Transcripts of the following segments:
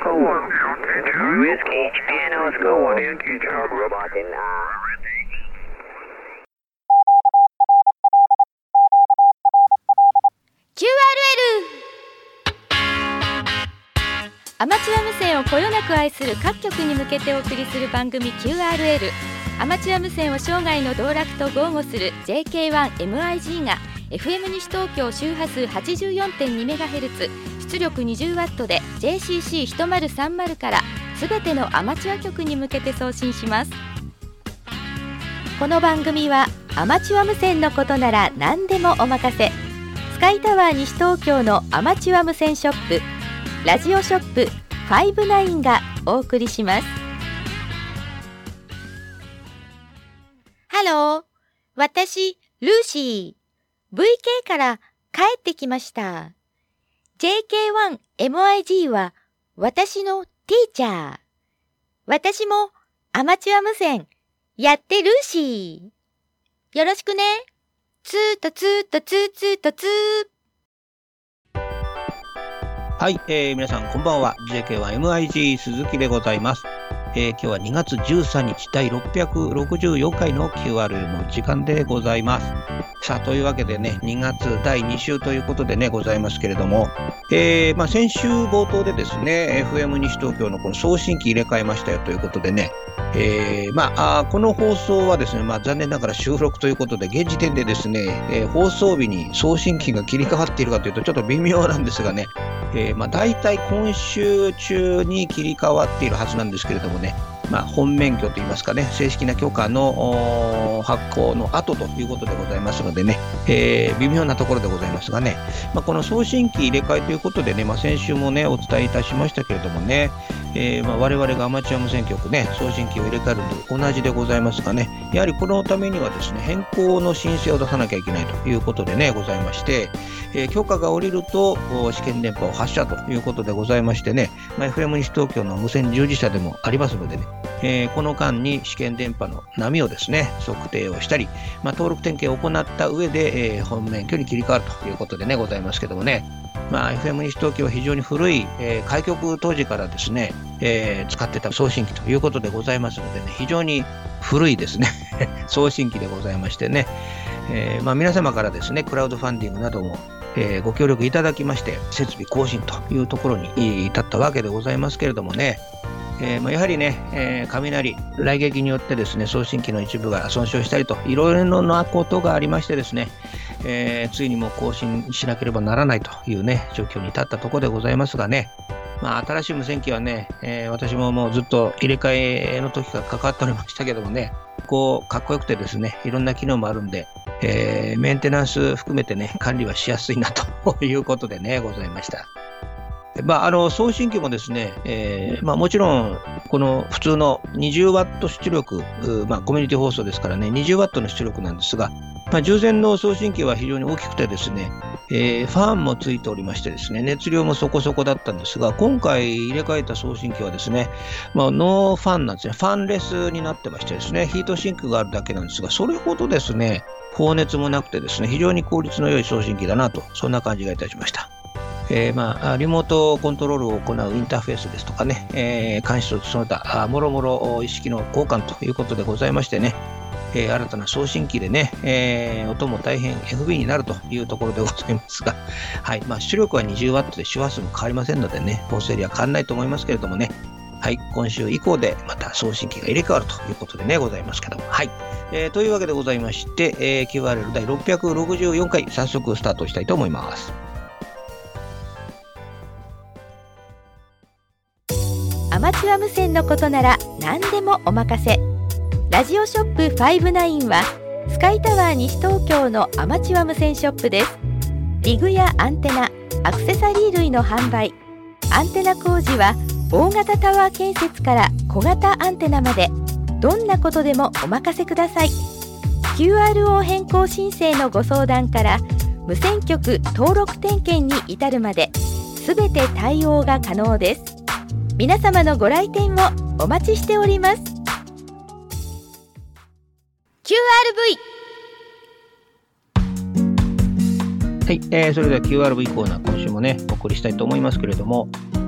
Oscar 1. Whiskey, Japan Oscar 1. Robot in QRL アマチュア無線をこよなく愛する各局に向けてお送りする番組 QRL。 アマチュア無線を生涯の道楽と豪語する JK1MIG が FM 西東京周波数 84.2MHz 出力 20W で JCC1030 からすべてのアマチュア局に向けて送信します。この番組はアマチュア無線のことなら何でもお任せ、スカイタワー西東京のアマチュア無線ショップラジオショップ59がお送りします。ハロー、私ルーシー、VK から帰ってきました。JK1MIG は私のティーチャー。私もアマチュア無線やってルーシー。よろしくね。ツーとツーとツーツーとツー。 はい、皆さんこんばんは。 JK1MIG 鈴木でございます。今日は2月13日第664回の QRL の時間でございます。さあ、というわけでね、2月第2週ということでねございますけれども、先週冒頭でですね FM 西東京のこの送信機入れ替えましたよということでね、この放送はですね、残念ながら収録ということで現時点でですね、放送日に送信機が切り替わっているかというとちょっと微妙なんですがね、だいたい今週中に切り替わっているはずなんですけれどもね、本免許といいますかね、正式な許可の発行の後ということでございますのでね、微妙なところでございますがね、この送信機入れ替えということでね、先週もねお伝えいたしましたけれどもね、我々がアマチュア無線局ね送信機を入れ替えると同じでございますがね、やはりこのためにはですね変更の申請を出さなきゃいけないということでねございまして、許可が下りると試験電波を発射ということでございましてね、FM 西東京の無線従事者でもありますのでね、この間に試験電波の波をですね測定をしたり、登録点検を行った上で、本免許に切り替わるということでねございますけどもね、FM 西東京は非常に古い、開局当時からですね、使ってた送信機ということでございますのでね、非常に古いですね送信機でございましてね、皆様からですねクラウドファンディングなどもご協力いただきまして設備更新というところに至ったわけでございますけれどもね、やはりね、雷撃によってですね送信機の一部が損傷したりといろいろなことがありましてですね、ついにもう更新しなければならないというね状況に至ったところでございますがね、新しい無線機はね、私ももうずっと入れ替えの時から関わっておりましたけどもね、かっこよくてですねいろんな機能もあるんで、メンテナンス含めてね管理はしやすいなということでねございました。送信機もですね、もちろんこの普通の 20W 出力、コミュニティ放送ですからね 20W の出力なんですが、従前の送信機は非常に大きくてですね、ファンもついておりましてですね熱量もそこそこだったんですが、今回入れ替えた送信機はですね、ノーファンなんですね。ファンレスになってましてですね、ヒートシンクがあるだけなんですが、それほどですね放熱もなくてですね非常に効率の良い送信機だなと、そんな感じがいたしました。リモートコントロールを行うインターフェースですとかね、監視をその他もろもろ意識の交換ということでございましてね、新たな送信機でね、音も大変 FB になるというところでございますが、はい、出力は 20W で周波数も変わりませんのでね、放送エリア変わらないと思いますけれどもね、はい、今週以降でまた送信機が入れ替わるということでねございますけども、はい、というわけでございまして、QRL 第664回早速スタートしたいと思います。 アマチュア無線のことなら何でもお任せ。ラジオショップ59はスカイタワー西東京のアマチュア無線ショップです。リグやアンテナ、アクセサリー類の販売、アンテナ工事は大型タワー建設から小型アンテナまで、どんなことでもお任せください。 QRO 変更申請のご相談から無線局登録点検に至るまで全て対応が可能です。皆様のご来店をお待ちしております。 QRV。 はい、それでは QRV コーナー、今週もねお送りしたいと思いますけれども、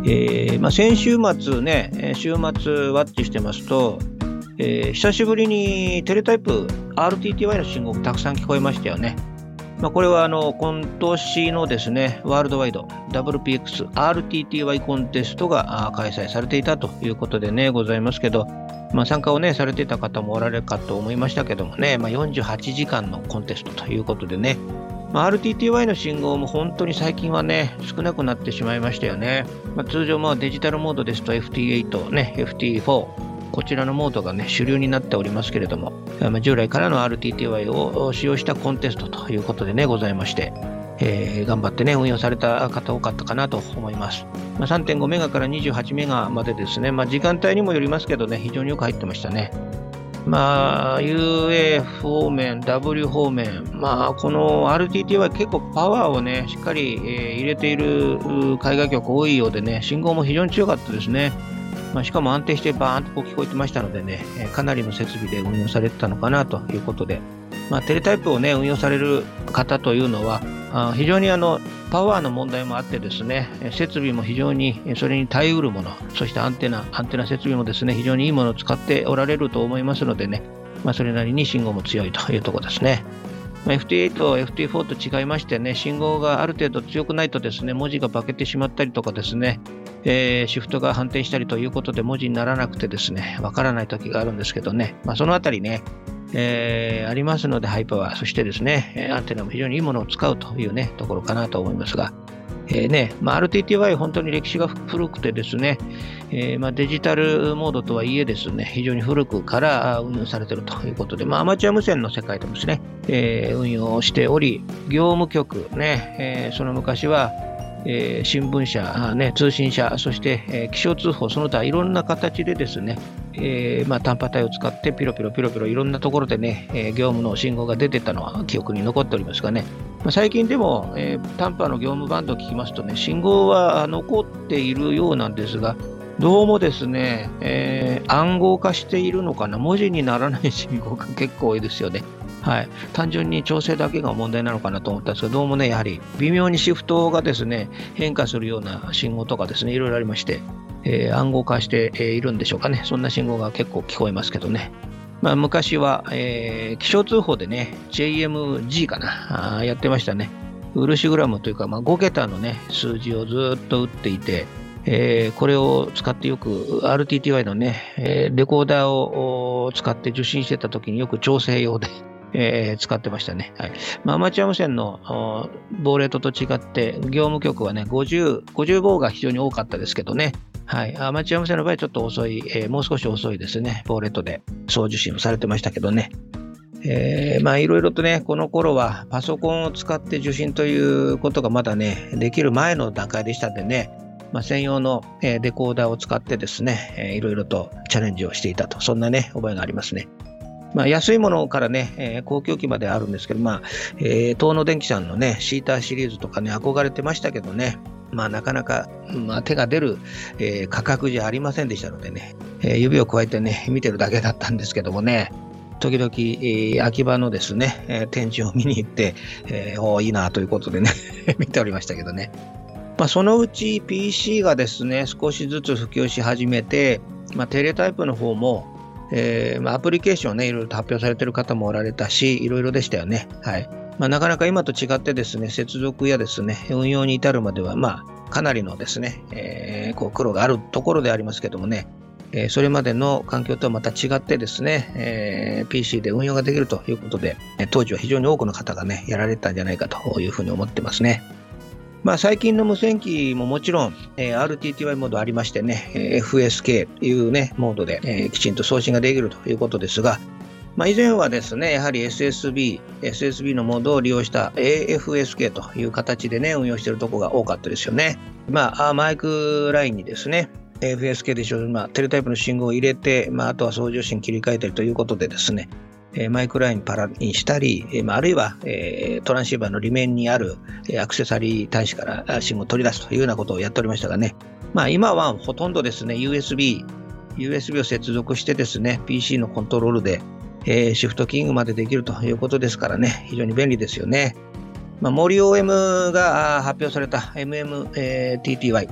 先週末ね、週末ワッチしてますと、久しぶりにテレタイプ RTTY の信号がたくさん聞こえましたよね。これは今年のですね、ワールドワイド WPX RTTY コンテストが開催されていたということでね、ございますけど、参加をね、されていた方もおられるかと思いましたけどもね、48時間のコンテストということでね、RTTY の信号も本当に最近はね、少なくなってしまいましたよね。通常デジタルモードですと FT8、ね、FT4、こちらのモードがね、主流になっておりますけれども、従来からの RTTY を使用したコンテストということでね、ございまして、頑張ってね、運用された方多かったかなと思います。3.5 メガから28メガまでですね、時間帯にもよりますけどね、非常によく入ってましたね。UA 方面、W 方面、この RTTY 結構パワーをね、しっかり、入れている海外局多いようでね、信号も非常に強かったですね。しかも安定してバーンと聞こえてましたのでね、かなりの設備で運用されてたのかなということで、テレタイプをね、運用される方というのは、非常にパワーの問題もあってですね、設備も非常にそれに耐えうるもの、そしてアンテナ設備もですね、非常にいいものを使っておられると思いますのでね、それなりに信号も強いというところですね。FT8、FT4 と違いましてね、信号がある程度強くないとですね、文字が化けてしまったりとかですね、シフトが反転したりということで文字にならなくてですね、わからない時があるんですけどね、そのあたりね、ありますので、ハイパワー、そしてですね、アンテナも非常にいいものを使うというね、ところかなと思いますが、RTTY 本当に歴史が古くてですね、デジタルモードとはいえですね、非常に古くから運用されているということで、アマチュア無線の世界でもですね、運用しており、業務局ね、その昔は、新聞社、通信社、そして、気象通報、その他いろんな形でですね、短波帯を使ってピロピロいろんなところでね、業務の信号が出てたのは記憶に残っておりますがね、最近でも、短波の業務バンドを聞きますとね、信号は残っているようなんですが、どうもですね、暗号化しているのかな、文字にならない信号が結構多いですよね。はい、単純に調整だけが問題なのかなと思ったんですが、どうもね、やはり微妙にシフトがですね、変化するような信号とかですね、いろいろありまして、暗号化しているんでしょうかね。そんな信号が結構聞こえますけどね。昔は、気象通報でね、JMG かな、やってましたね。ウルシグラムというか、5桁のね、数字をずっと打っていて、これを使ってよく RTTY のね、レコーダーを使って受信してた時によく調整用で使ってましたね。はい。アマチュア無線のボーレートと違って、業務局はね、50ボーが非常に多かったですけどね。はい。アマチュア無線の場合ちょっと遅い、もう少し遅いですね。ボーレートで送受信をされてましたけどね。いろいろとね、この頃はパソコンを使って受信ということがまだね、できる前の段階でしたんでね、専用のデコーダーを使ってですね、いろいろとチャレンジをしていたと、そんなね、覚えがありますね。安いものからね、高級機まであるんですけど、東野電機さんのね、シーターシリーズとかね、憧れてましたけどね、なかなか、手が出る、価格じゃありませんでしたのでね、指を加えてね、見てるだけだったんですけどもね、時々、秋葉のですね、展示を見に行って、いいなということでね、見ておりましたけどね。そのうち PC がですね、少しずつ普及し始めて、テレタイプの方も、アプリケーションをね、いろいろと発表されている方もおられたし、いろいろでしたよね。はい。なかなか今と違ってですね、接続やですね、運用に至るまでは、かなりのですね、苦労があるところでありますけどもね、それまでの環境とはまた違ってですね、PC で運用ができるということで、当時は非常に多くの方がね、やられたんじゃないかというふうに思ってますね。最近の無線機ももちろん、RTTY モードありましてね、FSK というね、モードで、きちんと送信ができるということですが、以前はですね、やはり SSB のモードを利用した AFSK という形でね、運用しているところが多かったですよね。マイクラインにですね、AFSK でしょう、テレタイプの信号を入れて、あとは送受信切り替えたりということでですね、マイクラインパラにしたり、あるいは、トランシーバーの裏面にあるアクセサリー端子から信号を取り出すというようなことをやっておりましたがね、今はほとんどですね、USB を接続してですね、PC のコントロールで、シフトキングまでできるということですからね、非常に便利ですよね。森 OM が発表された MMTTY、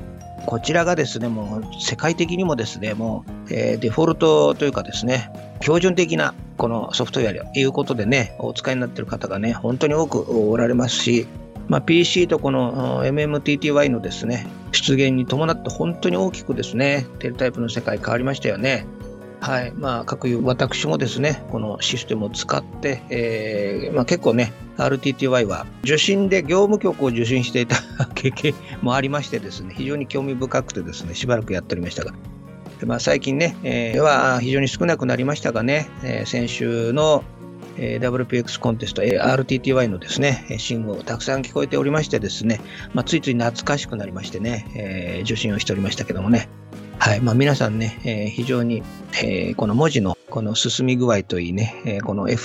こちらがですね、もう世界的にもですね、もう、デフォルトというかですね、標準的なこのソフトウェアということでね、お使いになっている方がね、本当に多くおられますし、PC とこの MMTTY のですね、出現に伴って本当に大きくですね、テレタイプの世界変わりましたよね。はい。各有私もですね、このシステムを使って、結構ね、RTTY は受信で業務局を受信していた経験もありましてですね、非常に興味深くてですね、しばらくやっておりましたが、最近ね、は非常に少なくなりましたがね、先週のWPX コンテスト、RTTY のですね、信号たくさん聞こえておりましてですね、ついつい懐かしくなりましてね、受信をしておりましたけどもね。はい。皆さんね、非常に、この文字のこの進み具合といいね、この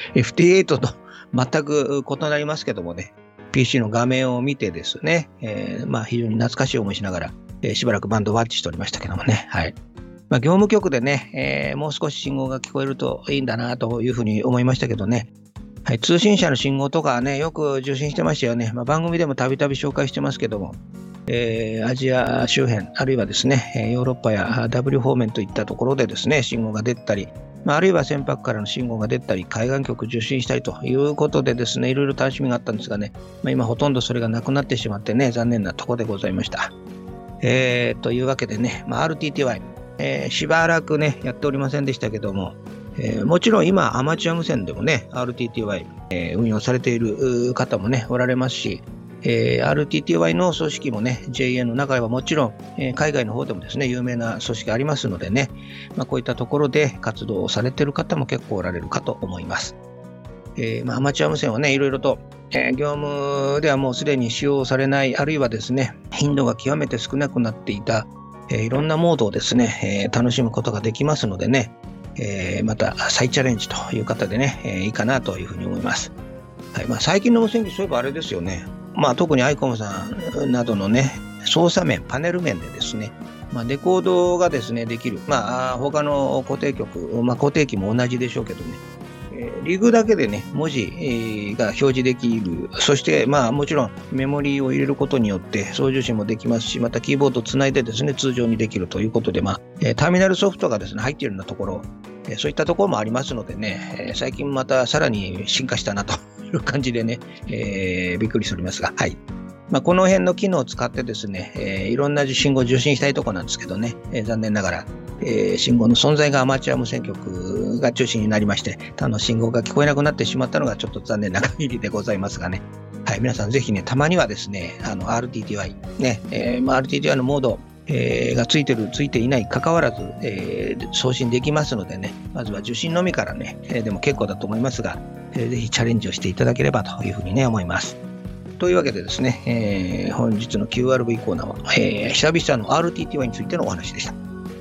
FT8 と全く異なりますけどもね、PC の画面を見てですね、非常に懐かしい思いしながら、しばらくバンドワッチしておりましたけどもね。はい。業務局でね、もう少し信号が聞こえるといいんだなというふうに思いましたけどね。はい。通信社の信号とかね、よく受信してましたよね。番組でもたびたび紹介してますけども、アジア周辺、あるいはですね、ヨーロッパや W 方面といったところでですね、信号が出たり、あるいは船舶からの信号が出たり、海岸局受信したりということでですね、いろいろ楽しみがあったんですがね、今ほとんどそれがなくなってしまってね、残念なところでございました。というわけでね、RTTY、しばらくね、やっておりませんでしたけども、もちろん今、アマチュア無線でもね、RTTY、運用されている方もね、おられますし、RTTY の組織もね、JA の中ではもちろん、海外の方でもですね、有名な組織ありますのでね、こういったところで活動をされている方も結構おられるかと思います。アマチュア無線はね、いろいろと、業務ではもうすでに使用されない、あるいはですね、頻度が極めて少なくなっていた、いろんなモードをですね、楽しむことができますのでね、また再チャレンジという方でね、いいかなというふうに思います。はい。最近の無線機、そういえばあれですよね。特にアイコムさんなどのね、操作面、パネル面でですね、デコードがですね、できる。他の固定局、固定機も同じでしょうけどね、リグだけでね、文字が表示できる。そして、もちろんメモリーを入れることによって送受信もできますし、またキーボードをつないでですね、通常にできるということで、ターミナルソフトがですね、入っているようなところ、そういったところもありますのでね、最近またさらに進化したなという感じでね、びっくりしておりますが、はい。この辺の機能を使ってですね、いろんな信号を受信したいところなんですけどね、残念ながら、信号の存在がアマチュア無線局が中心になりまして、他の信号が聞こえなくなってしまったのがちょっと残念な限りでございますがね。はい、皆さんぜひね、たまにはですね、RTTY、ね、RTTY のモード、がついてる、ついていない関わらず、送信できますのでね、まずは受信のみからね、でも結構だと思いますが、ぜひチャレンジをしていただければというふうにね、思います。というわけでですね、本日の QRV コーナーは、久々の RTTY についてのお話でした。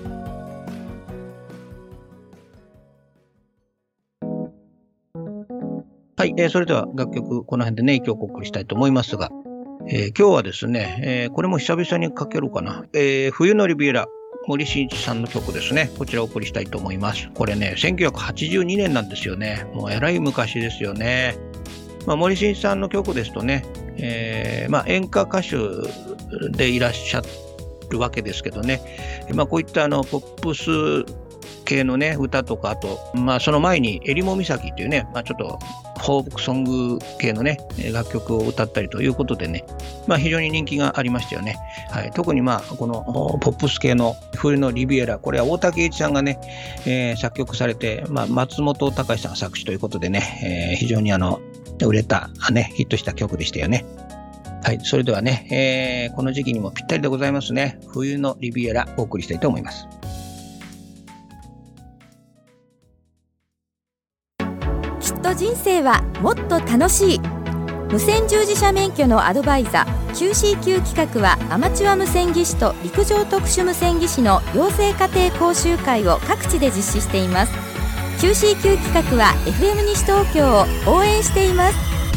はい、それでは楽曲この辺でね、今日お送りしたいと思いますが、今日はですね、これも久々にかけるかな、冬のリビエラ、森進一さんの曲ですね。こちらをお送りしたいと思います。これね、1982年なんですよね。もうえらい昔ですよね。森進一さんの曲ですとね、演歌歌手でいらっしゃるわけですけどね、こういったポップス系のね、歌とか、あと、その前に、えりも岬っていうね、ちょっと、フォークソング系のね、楽曲を歌ったりということでね、非常に人気がありましたよね。はい、特にこのポップス系の冬のリビエラ、これは大竹栄一さんがね、作曲されて、松本隆さんが作詞ということでね、非常に売れた、ね、ヒットした曲でしたよね。はい、それではね、この時期にもぴったりでございますね。冬のリビエラ、お送りしたいと思います。 きっと人生はもっと楽しい。無線従事者免許のアドバイザー QCQ 企画は、アマチュア無線技師と陸上特殊無線技師の養成家庭講習会を各地で実施しています。 QCQ 企画は FM 西東京を応援しています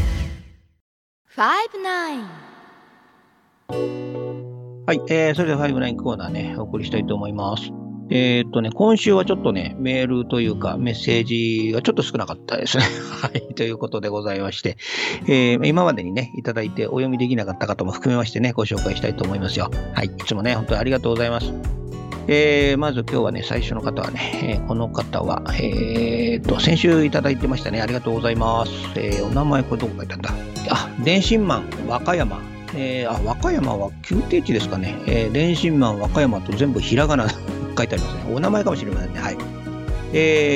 。59。 はい、それでは59コーナーね、お送りしたいと思います。 今週はちょっとね、メールというかメッセージがちょっと少なかったですね。はい、ということでございまして、今までにね、いただいてお読みできなかった方も含めましてね、ご紹介したいと思いますよ。はい、いつもね、本当にありがとうございます。まず今日はね、最初の方はね、この方は、先週いただいてましたね。ありがとうございます。お名前これどこ書いてあんだ？電信マン和歌山。和歌山は旧定地ですかね。電信マン和歌山と全部ひらがな書いてありますね。お名前かもしれませんね。はい。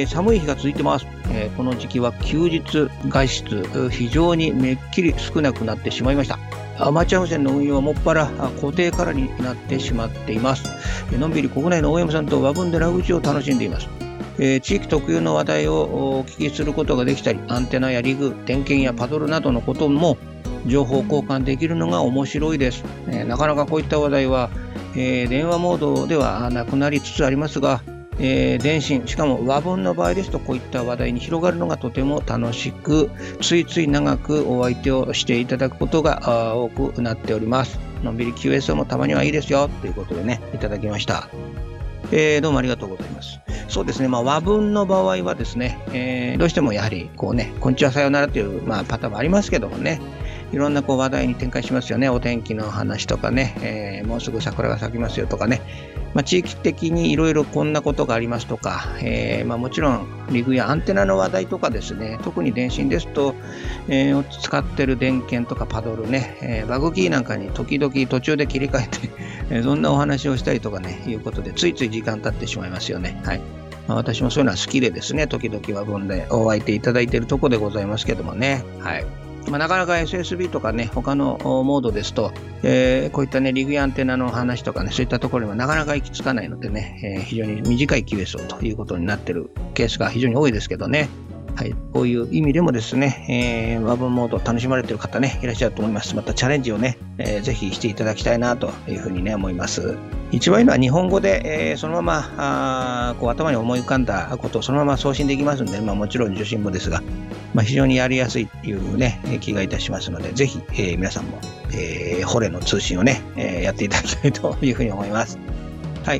寒い日が続いてます。この時期は休日外出非常にめっきり少なくなってしまいました。アマチュア無線の運用はもっぱら固定からになってしまっています。のんびり国内の OM さんと和文でラグジを楽しんでいます。地域特有の話題をお聞きすることができたり、アンテナやリグ、点検やパドルなどのことも情報交換できるのが面白いです。なかなかこういった話題は、電話モードではなくなりつつありますが、電信、しかも和文の場合ですとこういった話題に広がるのがとても楽しく、ついつい長くお相手をしていただくことが多くなっております。のんびり QSO もたまにはいいですよということでね、いただきました。どうもありがとうございます。そうですね、和文の場合はですね、どうしてもやはりこうね、こんにちはさようならという、パターンもありますけどもね、いろんな話題に展開しますよね。お天気の話とかね、もうすぐ桜が咲きますよとかね、地域的にいろいろこんなことがありますとか、もちろんリグやアンテナの話題とかですね、特に電信ですと、使ってる電源とかパドルね、バグキーなんかに時々途中で切り替えてそんなお話をしたりとかね、いうことでついつい時間経ってしまいますよね。はい。私もそういうのは好きでですね、時々和文でお相手いただいているところでございますけどもね。はい。なかなか SSB とかね、他のモードですと、こういったね、リグやアンテナの話とかね、そういったところにもなかなか行き着かないのでね、非常に短い QSO ということになっているケースが非常に多いですけどね。はい、こういう意味でもですね、和文モードを楽しまれている方ね、いらっしゃると思います。またチャレンジをね、ぜひしていただきたいなというふうにね、思います。一番いいのは日本語で、そのままこう頭に思い浮かんだことをそのまま送信できますので、もちろん受信もですが、非常にやりやすいというね、気がいたしますので、ぜひ、皆さんも、ホレの通信をね、やっていただきたいというふうに思います。はい、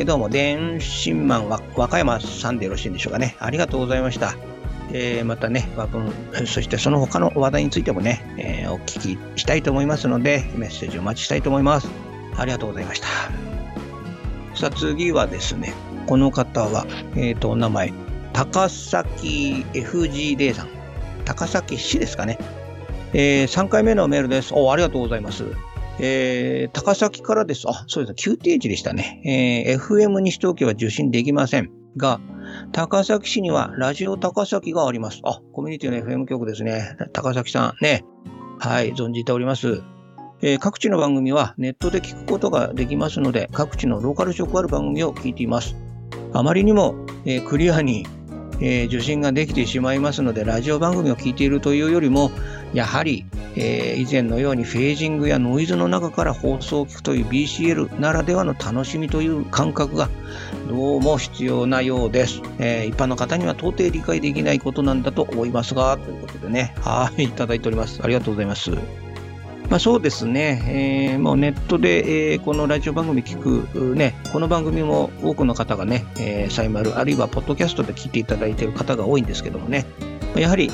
どうも、電信マン和歌山さんでよろしいんでしょうかね。ありがとうございました。またね、和文、そしてその他の話題についてもね、お聞きしたいと思いますので、メッセージをお待ちしたいと思います。ありがとうございました。さあ、次はですね、この方は、お名前、高崎 FGD さん。高崎市ですかね。3回目のメールです。ありがとうございます。高崎からです。そうです。旧定地でしたね。FM 西東京は受信できませんが、高崎市にはラジオ高崎があります。コミュニティの FM 局ですね。高崎さんね。はい、存じております。各地の番組はネットで聞くことができますので、各地のローカル色ある番組を聞いています。あまりにも、クリアに、受信ができてしまいますので、ラジオ番組を聞いているというよりも、やはり、以前のようにフェージングやノイズの中から放送を聞くという BCL ならではの楽しみという感覚がどうも必要なようです。一般の方には到底理解できないことなんだと思いますが、ということでね、いただいております。ありがとうございます。そうですね、もうネットで、このラジオ番組聞く、ね、この番組も多くの方がね、サイマルあるいはポッドキャストで聞いていただいている方が多いんですけどもね、やはり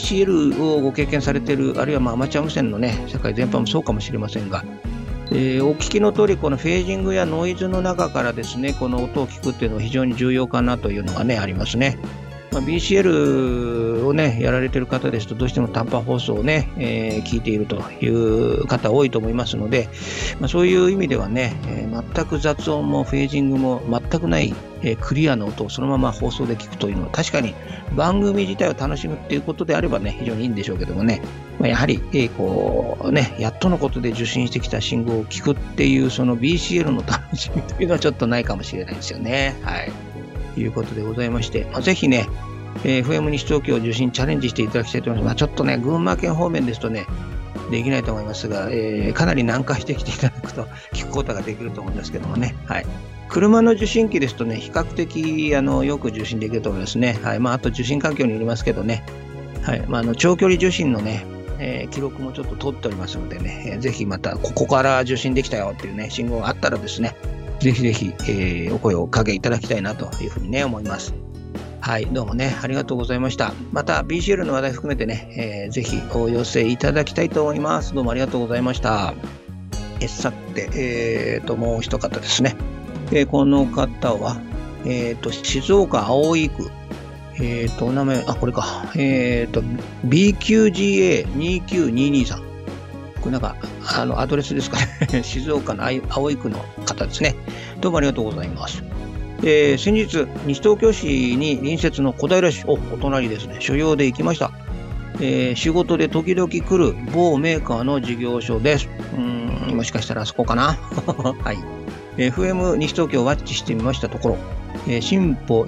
BCL をご経験されている、あるいはアマチュア無線のね、世界全般もそうかもしれませんが、お聞きの通り、このフェージングやノイズの中からですね、この音を聞くっていうのは非常に重要かなというのがね、ありますね。BCL をね、やられている方ですと、どうしても短波放送をね、聞いているという方多いと思いますので、そういう意味ではね、全く雑音もフェージングも全くない、クリアな音をそのまま放送で聞くというのは、確かに番組自体を楽しむっていうことであればね、非常にいいんでしょうけどもね、やはり、こうね、やっとのことで受信してきた信号を聞くっていう、その BCL の楽しみというのはちょっとないかもしれないですよね。はい。ということでございまして、ぜひね、FM 西東京受信チャレンジしていただきたいと思います。ちょっとね、群馬県方面ですとね、できないと思いますが、かなり南下してきていただくと聞くことができると思うんですけどもね。はい。車の受信機ですとね、比較的よく受信できると思いますね。はい。あと受信環境によりますけどね。はい。長距離受信のね、記録もちょっと取っておりますのでね、ぜひまたここから受信できたよっていうね、信号があったらですね、 ぜひぜひ、お声をかけいただきたいなというふうにね、思います。はい、どうもね、ありがとうございました。また BCL の話題含めてね、ぜひお寄せいただきたいと思います。どうもありがとうございました。さて、もう一方ですね。この方は、静岡葵区、お名前、これか、BQGA29223。これなんか、アドレスですかね。静岡の葵区の方ですね。どうもありがとうございます。先日、西東京市に隣接の小平市、お隣ですね、所用で行きました。仕事で時々来る某メーカーの事業所です。もしかしたらあそこかなはい。FM 西東京をワッチしてみましたところ、進歩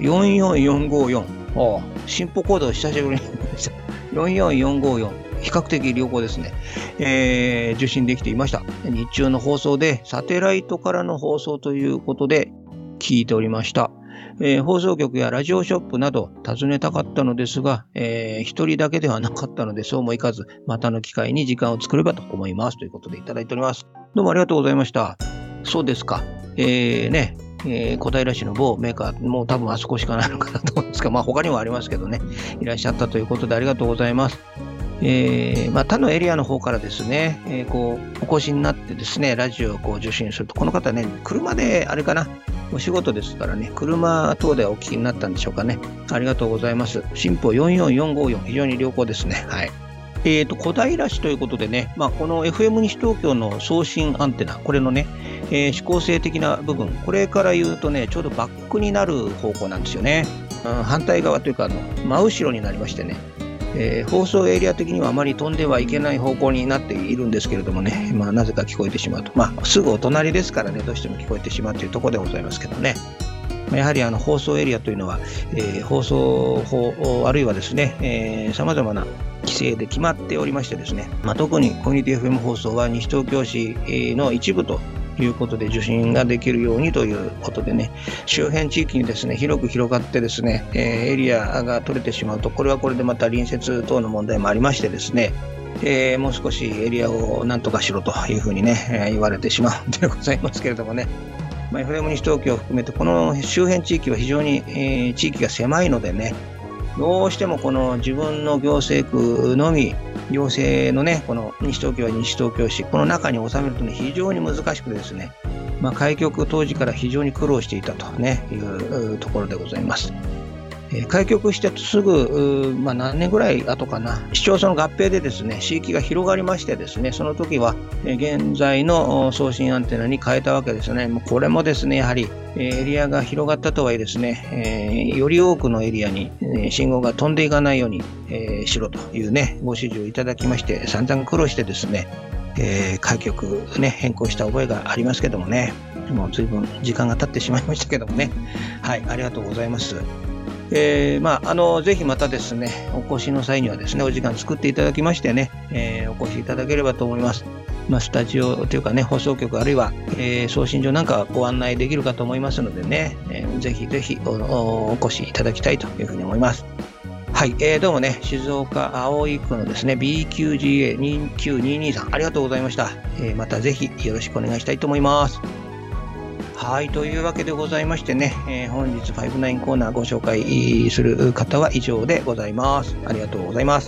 44454。進歩コードを久しぶりに見ました。44454。比較的良好ですね。受信できていました。日中の放送でサテライトからの放送ということで聞いておりました。放送局やラジオショップなど訪ねたかったのですが、一人だけではなかったのでそうもいかず、またの機会に時間を作ればと思いますということでいただいております。どうもありがとうございました。そうですか。小平市の某メーカー、もう多分あそこしかないのかなと思うんですが、他にもありますけどね、いらっしゃったということでありがとうございます。他のエリアの方からですね、お越しになってですね、ラジオを受信すると、この方ね、車であれかな、お仕事ですからね、車等でお聞きになったんでしょうかね。ありがとうございます。進歩44454、非常に良好ですね。はい。小平市ということでね、この FM 西東京の送信アンテナ、これのね、指向性的な部分、これから言うとね、ちょうどバックになる方向なんですよね。反対側というか、真後ろになりましてね、放送エリア的にはあまり飛んではいけない方向になっているんですけれどもね、なぜか聞こえてしまうと。すぐお隣ですからね、どうしても聞こえてしまうというところでございますけどね。やはり放送エリアというのは、放送法あるいはですね、様々な規制で決まっておりましてですね、特にコミュニティ FM 放送は西東京市の一部ということで受信ができるようにということでね、周辺地域にですね、広く広がってですね、エリアが取れてしまうと、これはこれでまた隣接等の問題もありましてですね、もう少しエリアをなんとかしろというふうにね、言われてしまうんでございますけれどもね。FM 西東京を含めてこの周辺地域は非常に、地域が狭いのでね、どうしてもこの自分の行政区のみ、行政のね、この西東京は西東京市、この中に収めるとね、非常に難しくてですね、開局当時から非常に苦労していたとね、いうところでございます。開局してすぐ、何年ぐらい後かな、市町村の合併でですね、地域が広がりましてですね、その時は、現在の送信アンテナに変えたわけですね。これもですね、やはり、エリアが広がったとはいえですね、より多くのエリアに、信号が飛んでいかないように、しろというね、ご指示をいただきまして、散々苦労してですね、開局ね、変更した覚えがありますけどもね、もう随分時間が経ってしまいましたけどもね。はい、ありがとうございます。ぜひまたですね、お越しの際にはですね、お時間作っていただきましてね、お越しいただければと思います。スタジオというかね、放送局あるいは、送信所なんかご案内できるかと思いますのでね、ぜひぜひお越しいただきたいというふうに思います。はい、どうもね、静岡葵区のですね、BQGA29223、ありがとうございました。またぜひよろしくお願いしたいと思います。はい、というわけでございましてね、本日59コーナーご紹介する方は以上でございます。ありがとうございます。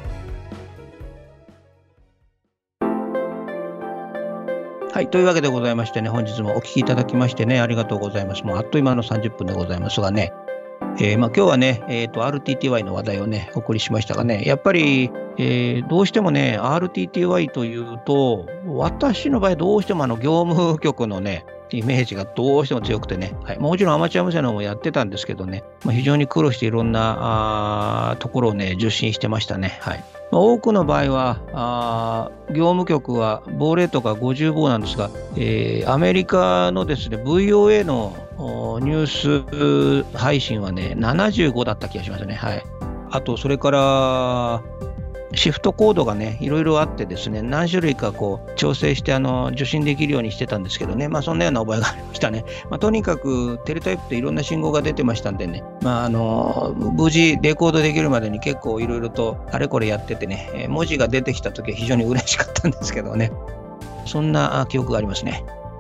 はい、というわけでございましてね、本日もお聞きいただきましてね、ありがとうございます。もうあっという間の30分でございますがね、今日はね、RTTY の話題をね、お送りしましたがね、やっぱり、どうしてもね、RTTY というと、私の場合どうしても業務局のね、イメージがどうしても強くてね、はい、もちろんアマチュア無線の方もやってたんですけどね、非常に苦労していろんなところをね、受信してましたね。はい。多くの場合は、業務局は棒レートが50棒なんですが、アメリカのですね、VOA のニュース配信はね、75だった気がしますね。はい。あと、それから、シフトコードがね、いろいろあってですね、何種類か調整して受信できるようにしてたんですけどね、そんなような覚えがありましたね。とにかくテレタイプっていろんな信号が出てましたんでね、無事レコードできるまでに結構いろいろとあれこれやっててね、文字が出てきた時は非常に嬉しかったんですけどね、そんな記憶がありますね。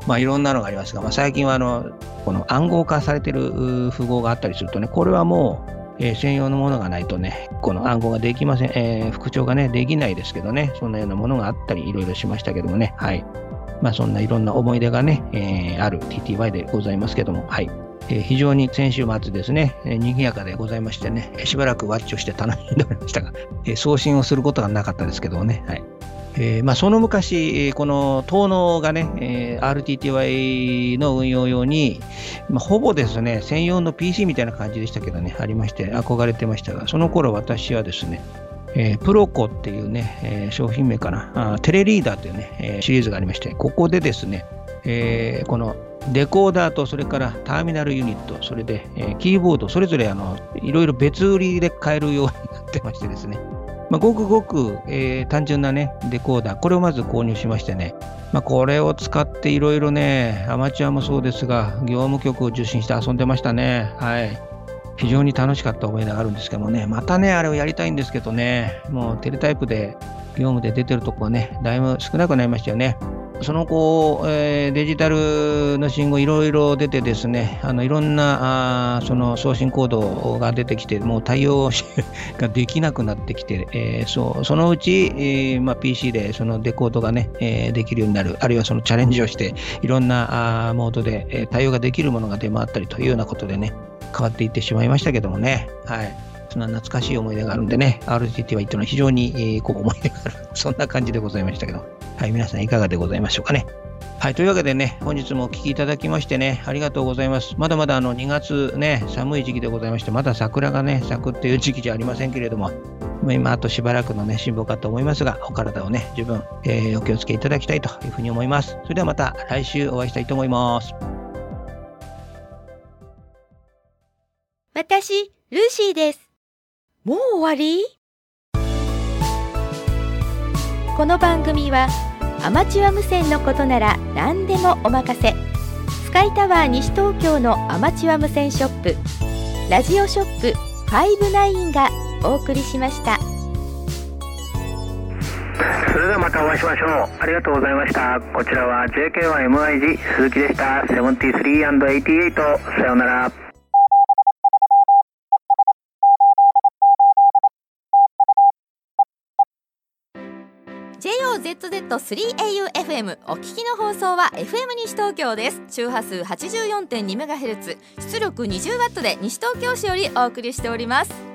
いろんなのがありますが、最近はこの暗号化されている符号があったりするとね、これはもう、専用のものがないとね、この暗号ができません、復唱がね、できないですけどね、そんなようなものがあったり、いろいろしましたけどもね、はい。そんないろんな思い出がね、ある TTY でございますけども、はい。非常に先週末ですね、賑やかでございましてね、しばらくワッチをして楽しんでおりましたが、送信をすることがなかったですけどもね、はい。その昔、この東農がね、RTTY の運用用に、ほぼですね、専用の PC みたいな感じでしたけどね、ありまして、憧れてましたが、その頃私はですね、プロコっていうね、商品名かな、テレリーダーというね、シリーズがありまして、ここでですね、このデコーダーとそれからターミナルユニット、それで、キーボード、それぞれいろいろ別売りで買えるようになってましてですね、ごくごく、単純なね、デコーダー、これをまず購入しましてね、これを使っていろいろね、アマチュアもそうですが、業務局を受信して遊んでましたね。はい。非常に楽しかった思い出があるんですけどもね、またね、あれをやりたいんですけどね、もうテレタイプで業務で出てるとこはね、だいぶ少なくなりましたよね。その後、デジタルの信号いろいろ出てですね、いろんなその送信コードが出てきて、もう対応ができなくなってきて、そのうち、PC でそのデコードがね、できるようになる、あるいはそのチャレンジをして、いろんなモードで、対応ができるものが出回ったりというようなことでね、変わっていってしまいましたけどもね、はい。そんな懐かしい思い出があるんでね、RTTY というのは非常に、思い出がある、そんな感じでございましたけど、はい、皆さんいかがでございましょうかね。はい、というわけでね、本日もお聞きいただきましてね、ありがとうございます。まだまだ2月ね、寒い時期でございまして、まだ桜がね、咲くっていう時期じゃありませんけれども、今あとしばらくのね、辛抱かと思いますが、お体をね、十分、お気をつけいただきたいというふうに思います。それではまた来週お会いしたいと思います。 私、ルーシーです。もう終わり？この番組はアマチュア無線のことなら何でもお任せ、スカイタワー西東京のアマチュア無線ショップ、ラジオショップ59がお送りしました。 それではまたお会いしましょう。ありがとうございました。こちらは JK1MIG 鈴木でした。73&88、さようなら。 JOZZ3AUFM お聞きの放送は FM 西東京です。周波数 84.2MHz、出力 20W で西東京市よりお送りしております。